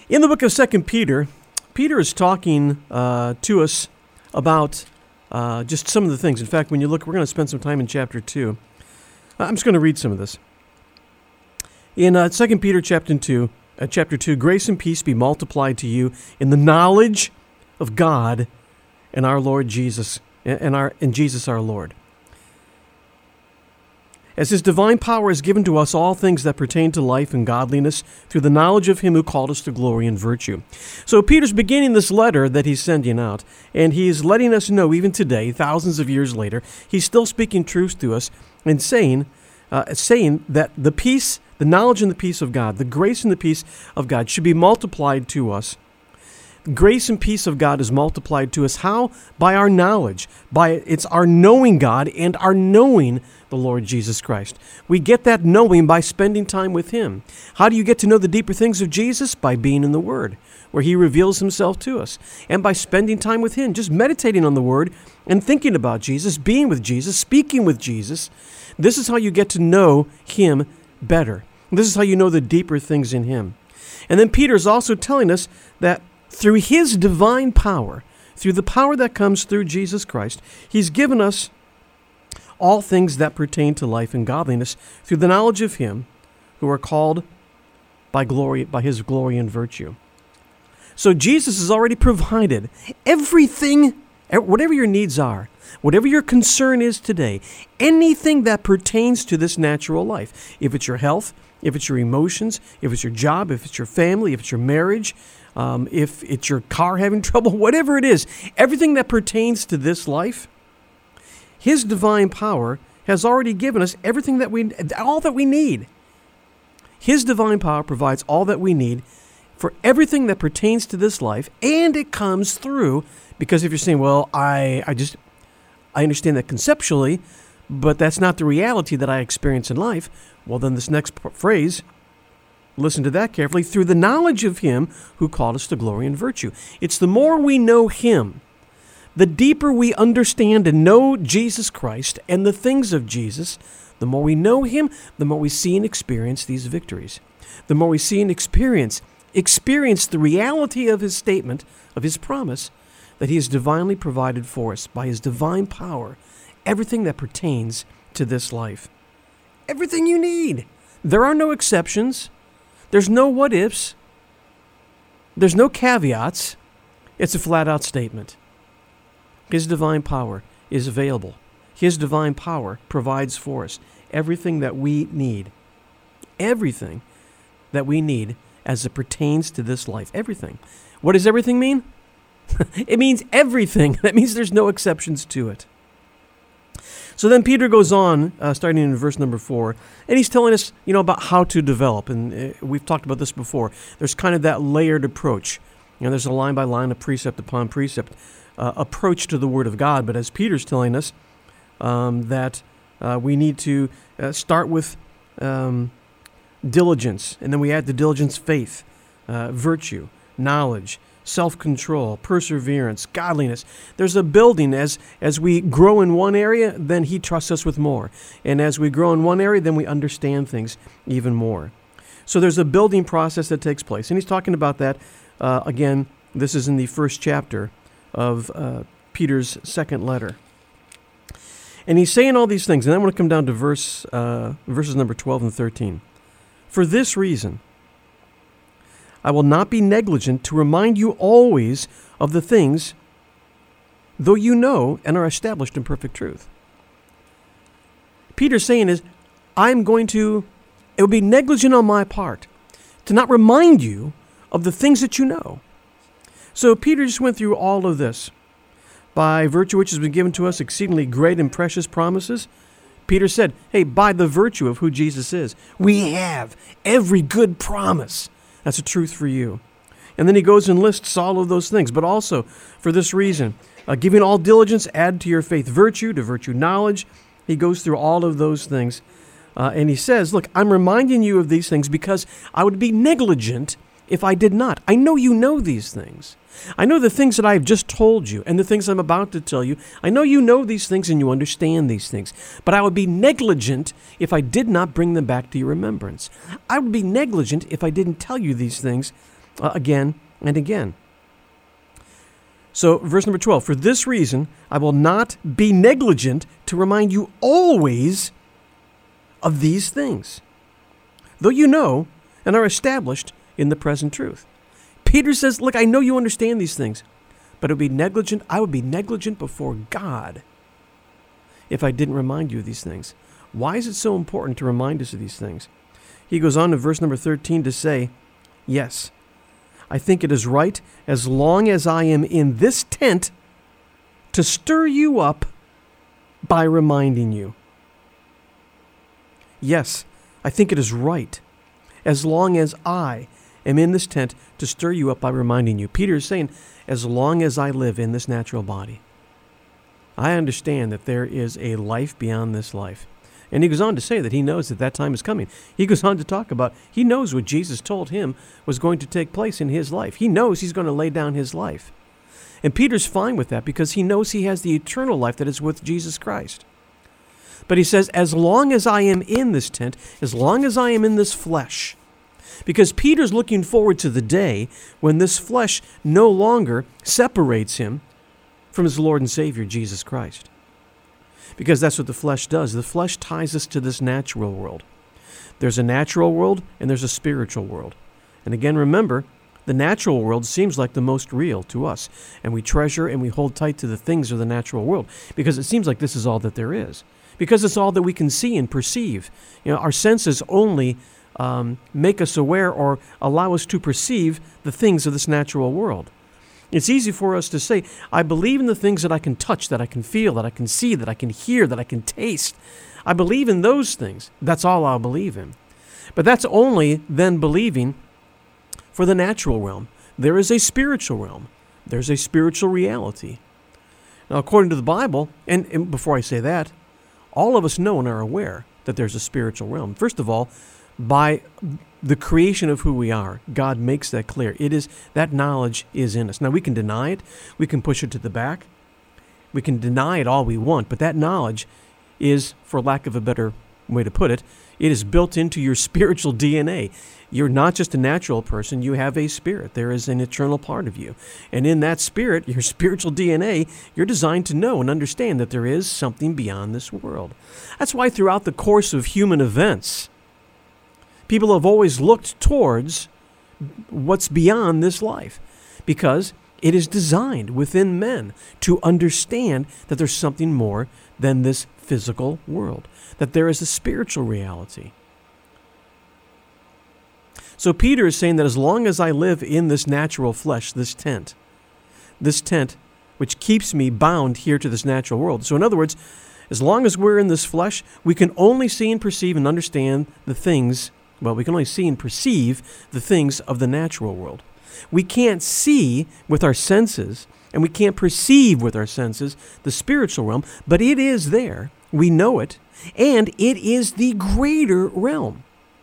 In the book of 2 Peter, Peter is talking to us about just some of the things. In fact, when you look, we're going to spend some time in chapter 2. I'm just going to read some of this. In 2 Peter chapter 2, grace and peace be multiplied to you in the knowledge of God and our Lord Jesus, and Jesus our Lord. As his divine power has given to us all things that pertain to life and godliness through the knowledge of him who called us to glory and virtue. So Peter's beginning this letter that he's sending out, and he's letting us know even today, thousands of years later, he's still speaking truth to us and saying that the peace, the knowledge and the peace of God, the grace and the peace of God should be multiplied to us. Grace and peace of God is multiplied to us. How? By our knowledge. It's our knowing God and our knowing the Lord Jesus Christ. We get that knowing by spending time with him. How do you get to know the deeper things of Jesus? By being in the Word, where he reveals himself to us. And by spending time with him, just meditating on the Word and thinking about Jesus, being with Jesus, speaking with Jesus. This is how you get to know him better. This is how you know the deeper things in him. And then Peter is also telling us that through his divine power, through the power that comes through Jesus Christ, he's given us all things that pertain to life and godliness through the knowledge of him who are called by his glory and virtue. So Jesus has already provided everything, whatever your needs are, whatever your concern is today, anything that pertains to this natural life. If it's your health, if it's your emotions, if it's your job, if it's your family, if it's your marriage, if it's your car having trouble, whatever it is, everything that pertains to this life, his divine power has already given us all that we need. His divine power provides all that we need for everything that pertains to this life, and it comes through, because if you're saying, well, I understand that conceptually, but that's not the reality that I experience in life, well, then this next phrase, listen to that carefully, through the knowledge of him who called us to glory and virtue. It's the more we know him, the deeper we understand and know Jesus Christ and the things of Jesus, the more we know him, the more we see and experience these victories. The more we see and experience the reality of his statement, of his promise, that he has divinely provided for us by his divine power, everything that pertains to this life. Everything you need. There are no exceptions. There's no what-ifs. There's no caveats. It's a flat-out statement. His divine power is available. His divine power provides for us everything that we need. Everything that we need as it pertains to this life. Everything. What does everything mean? It means everything. That means there's no exceptions to it. So then Peter goes on, starting in verse number 4, and he's telling us, about how to develop. And we've talked about this before. There's kind of that layered approach. There's a line by line, a precept upon precept approach to the Word of God. But as Peter's telling us, that we need to start with diligence, and then we add to diligence faith, virtue, knowledge, self-control, perseverance, godliness. There's a building. As we grow in one area, then he trusts us with more. And as we grow in one area, then we understand things even more. So there's a building process that takes place. And he's talking about that. Again, this is in the first chapter of Peter's second letter. And he's saying all these things. And then I want to come down to verses number 12 and 13. For this reason, I will not be negligent to remind you always of the things, though you know and are established in perfect truth. Peter's saying is, it would be negligent on my part to not remind you of the things that you know. So Peter just went through all of this. By virtue which has been given to us exceedingly great and precious promises, Peter said, hey, by the virtue of who Jesus is, we have every good promise. That's a truth for you. And then he goes and lists all of those things. But also, for this reason, giving all diligence, add to your faith virtue, to virtue knowledge. He goes through all of those things. And he says, look, I'm reminding you of these things because I would be negligent if I did not. I know you know these things. I know the things that I have just told you and the things I'm about to tell you. I know you know these things and you understand these things. But I would be negligent if I did not bring them back to your remembrance. I would be negligent if I didn't tell you these things again and again. So, verse number 12, for this reason, I will not be negligent to remind you always of these things, though you know and are established in the present truth. Peter says, look, I know you understand these things, but I would be negligent before God if I didn't remind you of these things. Why is it so important to remind us of these things? He goes on in verse number 13 to say, yes, I think it is right, as long as I am in this tent, to stir you up by reminding you. Yes, I think it is right, as long as I am in this tent, to stir you up by reminding you. Peter is saying, as long as I live in this natural body, I understand that there is a life beyond this life. And he goes on to say that he knows that time is coming. He goes on to talk about, he knows what Jesus told him was going to take place in his life. He knows he's going to lay down his life. And Peter's fine with that because he knows he has the eternal life that is with Jesus Christ. But he says, as long as I am in this tent, as long as I am in this flesh, because Peter's looking forward to the day when this flesh no longer separates him from his Lord and Savior, Jesus Christ. Because that's what the flesh does. The flesh ties us to this natural world. There's a natural world and there's a spiritual world. And again, remember, the natural world seems like the most real to us. And we treasure and we hold tight to the things of the natural world because it seems like this is all that there is. Because it's all that we can see and perceive. Our senses only make us aware or allow us to perceive the things of this natural world. It's easy for us to say, I believe in the things that I can touch, that I can feel, that I can see, that I can hear, that I can taste. I believe in those things. That's all I'll believe in. But that's only then believing for the natural realm. There is a spiritual realm. There's a spiritual reality. Now, according to the Bible, and before I say that, all of us know and are aware that there's a spiritual realm. First of all, by the creation of who we are, God makes that clear. That knowledge is in us. Now, we can deny it. We can push it to the back. We can deny it all we want, but that knowledge is, for lack of a better way to put it, it is built into your spiritual DNA. You're not just a natural person. You have a spirit. There is an eternal part of you. And in that spirit, your spiritual DNA, you're designed to know and understand that there is something beyond this world. That's why throughout the course of human events, people have always looked towards what's beyond this life because it is designed within men to understand that there's something more than this physical world, that there is a spiritual reality. So Peter is saying that as long as I live in this natural flesh, this tent which keeps me bound here to this natural world. So in other words, as long as we're in this flesh, we can only see and perceive and understand the things. Well, we can only see and perceive the things of the natural world. We can't see with our senses, and we can't perceive with our senses the spiritual realm, but it is there. We know it, and it is the greater realm.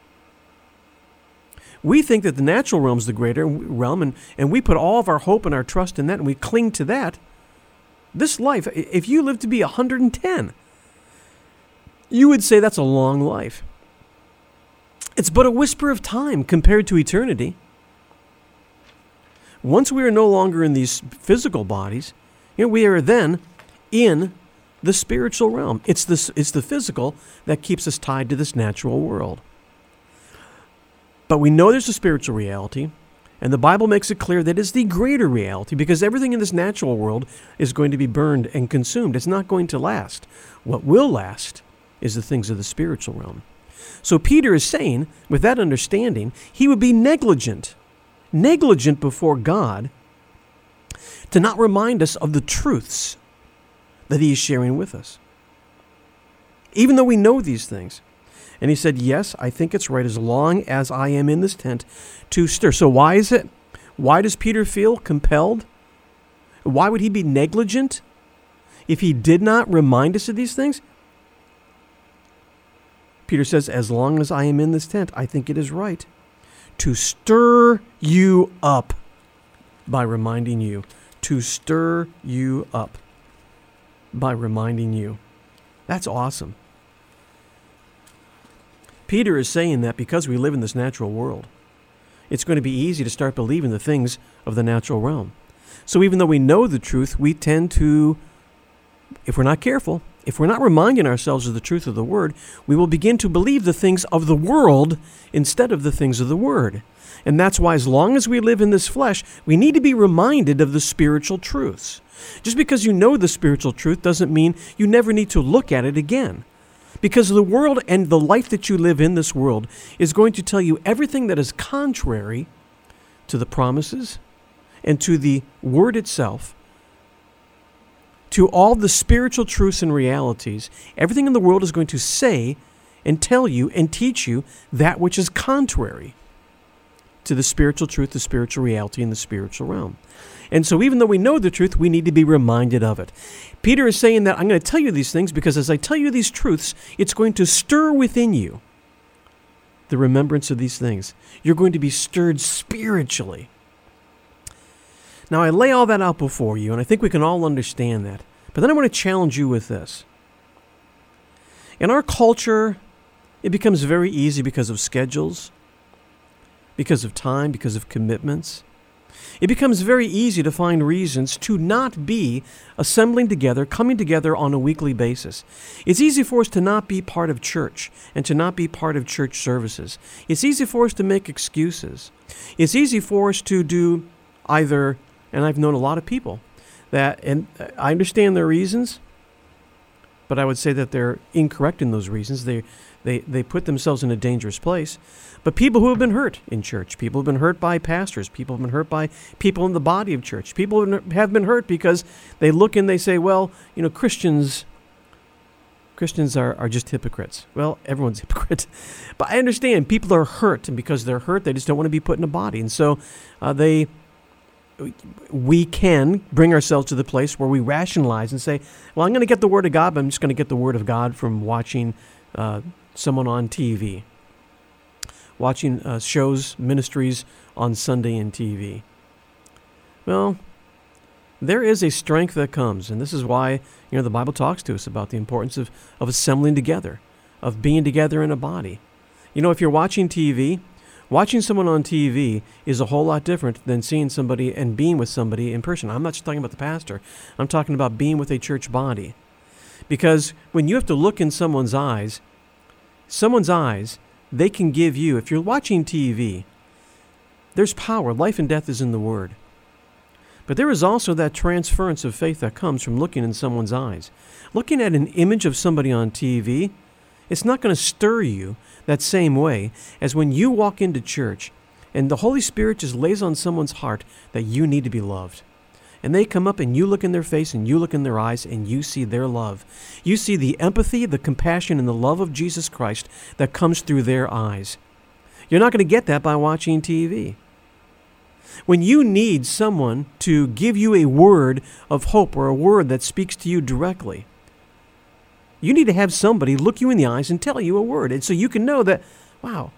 We think that the natural realm is the greater realm, and we put all of our hope and our trust in that, and we cling to that. This life, if you live to be 110, you would say that's a long life. It's but a whisper of time compared to eternity. Once we are no longer in these physical bodies, we are then in the spiritual realm. It's the physical that keeps us tied to this natural world. But we know there's a spiritual reality, and the Bible makes it clear that it's the greater reality because everything in this natural world is going to be burned and consumed. It's not going to last. What will last is the things of the spiritual realm. So Peter is saying, with that understanding, he would be negligent before God to not remind us of the truths that he is sharing with us, even though we know these things. And he said, yes, I think it's right as long as I am in this tent to stir. So why is it? Why does Peter feel compelled? Why would he be negligent if he did not remind us of these things? Peter says, as long as I am in this tent, I think it is right to stir you up by reminding you. To stir you up by reminding you. That's awesome. Peter is saying that because we live in this natural world. it's going to be easy to start believing the things of the natural realm. So even though we know the truth, we tend to, if we're not careful, if we're not reminding ourselves of the truth of the Word, we will begin to believe the things of the world instead of the things of the Word. And that's why as long as we live in this flesh, we need to be reminded of the spiritual truths. Just because you know the spiritual truth doesn't mean you never need to look at it again. Because the world and the life that you live in this world is going to tell you everything that is contrary to the promises and to the Word itself, to all the spiritual truths and realities. Everything in the world is going to say and tell you and teach you that which is contrary to the spiritual truth, the spiritual reality, and the spiritual realm. And so even though we know the truth, we need to be reminded of it. Peter is saying that I'm going to tell you these things because as I tell you these truths, it's going to stir within you the remembrance of these things. You're going to be stirred spiritually. Now, I lay all that out before you, and I think we can all understand that. But then I want to challenge you with this. In our culture, it becomes very easy because of schedules, because of time, because of commitments. It becomes very easy to find reasons to not be assembling together, coming together on a weekly basis. It's easy for us to not be part of church and to not be part of church services. It's easy for us to make excuses. It's easy for us to do either, and I've known a lot of people that, and I understand their reasons, but I would say that they're incorrect in those reasons. They put themselves in a dangerous place. But people who have been hurt in church, people who have been hurt by pastors, people who have been hurt by people in the body of church, people who have been hurt because they look and they say, well, you know, Christians are just hypocrites. Well, everyone's a hypocrite. But I understand people are hurt, and because they're hurt, they just don't want to be put in a body. And so we can bring ourselves to the place where we rationalize and say, well, I'm going to get the Word of God, but I'm just going to get the Word of God from watching someone on TV, watching shows, ministries on Sunday and TV. Well, there is a strength that comes, and this is why, the Bible talks to us about the importance of assembling together, of being together in a body. If you're watching TV, watching someone on TV is a whole lot different than seeing somebody and being with somebody in person. I'm not just talking about the pastor. I'm talking about being with a church body. Because when you have to look in someone's eyes, they can give you, if you're watching TV, there's power. Life and death is in the Word. But there is also that transference of faith that comes from looking in someone's eyes. Looking at an image of somebody on TV, it's not going to stir you that same way as when you walk into church and the Holy Spirit just lays on someone's heart that you need to be loved. And they come up and you look in their face and you look in their eyes and you see their love. You see the empathy, the compassion, and the love of Jesus Christ that comes through their eyes. You're not going to get that by watching TV. When you need someone to give you a word of hope or a word that speaks to you directly, you need to have somebody look you in the eyes and tell you a word. And so you can know that, wow,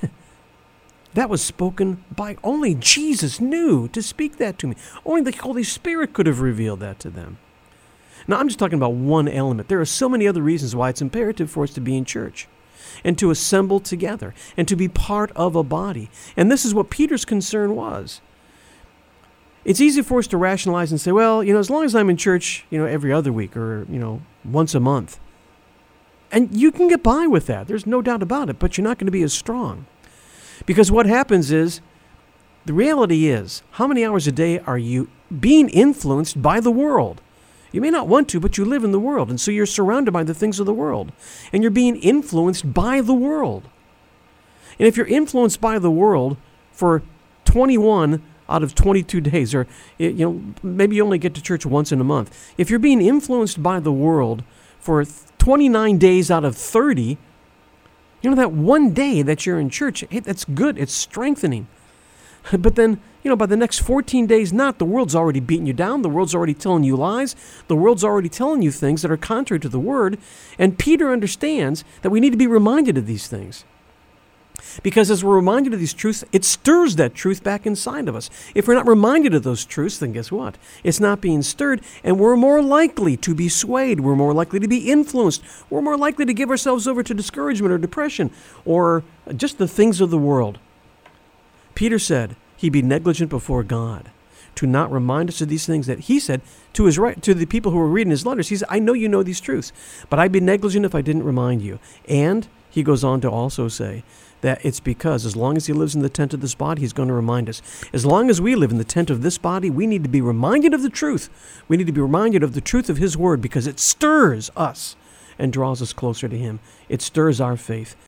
that was spoken by only Jesus knew to speak that to me. Only the Holy Spirit could have revealed that to them. Now, I'm just talking about one element. There are so many other reasons why it's imperative for us to be in church and to assemble together and to be part of a body. And this is what Peter's concern was. It's easy for us to rationalize and say, well, as long as I'm in church, every other week or, once a month. And you can get by with that. There's no doubt about it, but you're not going to be as strong. Because what happens is, the reality is, how many hours a day are you being influenced by the world? You may not want to, but you live in the world, and so you're surrounded by the things of the world, and you're being influenced by the world. And if you're influenced by the world for 21 out of 22 days, or maybe you only get to church once in a month, if you're being influenced by the world for 29 days out of 30, that one day that you're in church, hey, that's good. It's strengthening. But then, by the next 14 days, the world's already beating you down. The world's already telling you lies. The world's already telling you things that are contrary to the Word. And Peter understands that we need to be reminded of these things. Because as we're reminded of these truths, it stirs that truth back inside of us. If we're not reminded of those truths, then guess what? It's not being stirred, and we're more likely to be swayed. We're more likely to be influenced. We're more likely to give ourselves over to discouragement or depression or just the things of the world. Peter said he'd be negligent before God to not remind us of these things that he said to the people who were reading his letters. He said, I know you know these truths, but I'd be negligent if I didn't remind you. And he goes on to also say that it's because as long as he lives in the tent of this body, he's going to remind us. As long as we live in the tent of this body, we need to be reminded of the truth. We need to be reminded of the truth of his word because it stirs us and draws us closer to him. It stirs our faith.